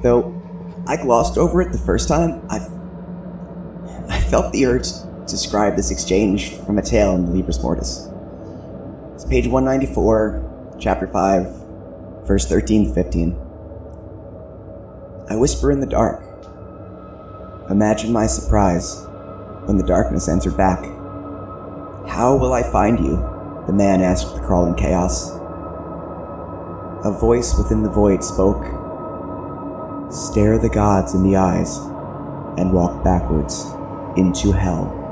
Though I glossed over it the first time, I felt the urge to describe this exchange from a tale in the Libris Mortis. It's page 194, chapter 5, verse 13 to 15. I whisper in the dark. Imagine my surprise when the darkness entered back. How will I find you? The man asked the crawling chaos. A voice within the void spoke. Stare the gods in the eyes and walk backwards into hell.